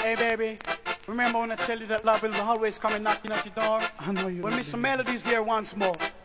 Hey baby, remember when I tell you that love will always come and knocking at your door? I know you. Well, Mr. Melody's here once more.